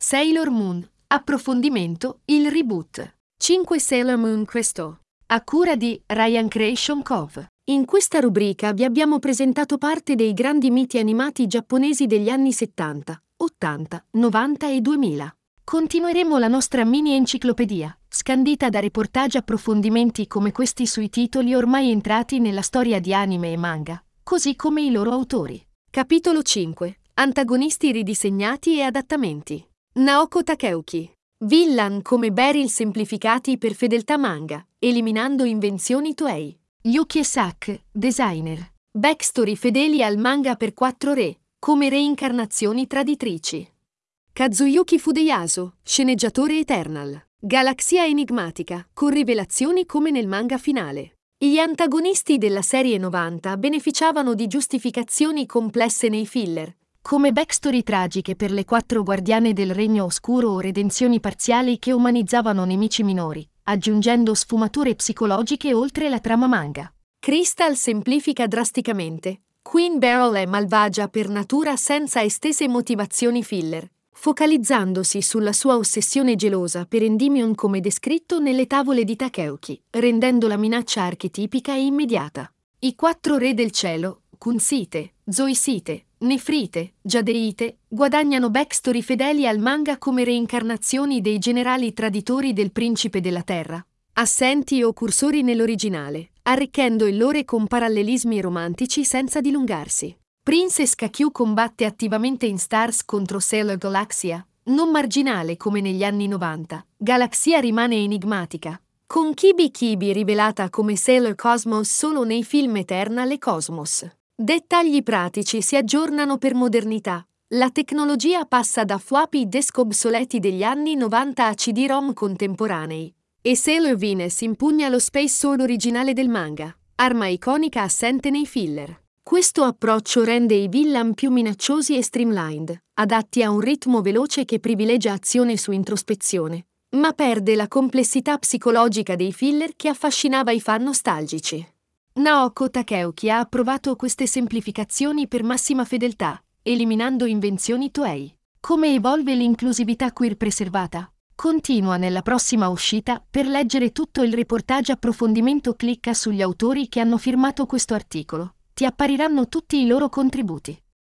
Sailor Moon, approfondimento, il reboot. 5 Sailor Moon Crystal, a cura di Ryan Creation Cove. In questa rubrica vi abbiamo presentato parte dei grandi miti animati giapponesi degli anni 70, 80, 90 e 2000. Continueremo la nostra mini enciclopedia, scandita da reportage approfondimenti come questi sui titoli ormai entrati nella storia di anime e manga, così come i loro autori. Capitolo 5. Antagonisti ridisegnati e adattamenti. Naoko Takeuchi. Villain come Beryl semplificati per fedeltà manga, eliminando invenzioni Toei. Yuki Esaki, designer. Backstory fedeli al manga per 4 re, come reincarnazioni traditrici. Kazuyuki Fudeyasu, sceneggiatore Eternal. Galassia enigmatica, con rivelazioni come nel manga finale. Gli antagonisti della serie 90 beneficiavano di giustificazioni complesse nei filler, come backstory tragiche per le 4 guardiane del Regno Oscuro o redenzioni parziali che umanizzavano nemici minori, aggiungendo sfumature psicologiche oltre la trama manga. Crystal semplifica drasticamente. Queen Beryl è malvagia per natura senza estese motivazioni filler, focalizzandosi sulla sua ossessione gelosa per Endymion come descritto nelle tavole di Takeuchi, rendendo la minaccia archetipica e immediata. I 4 re del cielo, Kunsite, Zoisite, Nefrite, Jadeite, guadagnano backstory fedeli al manga come reincarnazioni dei generali traditori del principe della terra, assenti o cursori nell'originale, arricchendo il lore con parallelismi romantici senza dilungarsi. Princess Kakyu combatte attivamente in Stars contro Sailor Galaxia, non marginale come negli anni 90. Galaxia rimane enigmatica, con Kibi Kibi rivelata come Sailor Cosmos solo nei film Eternal e Cosmos. Dettagli pratici si aggiornano per modernità. La tecnologia passa da floppy disk obsoleti degli anni 90 a CD-ROM contemporanei. E Sailor Venus impugna lo Space Sword originale del manga, arma iconica assente nei filler. Questo approccio rende i villain più minacciosi e streamlined, adatti a un ritmo veloce che privilegia azione su introspezione, ma perde la complessità psicologica dei filler che affascinava i fan nostalgici. Naoko Takeuchi ha approvato queste semplificazioni per massima fedeltà, eliminando invenzioni Toei. Come evolve l'inclusività queer preservata? Continua nella prossima uscita. Per leggere tutto il reportage approfondimento clicca sugli autori che hanno firmato questo articolo. Ti appariranno tutti i loro contributi.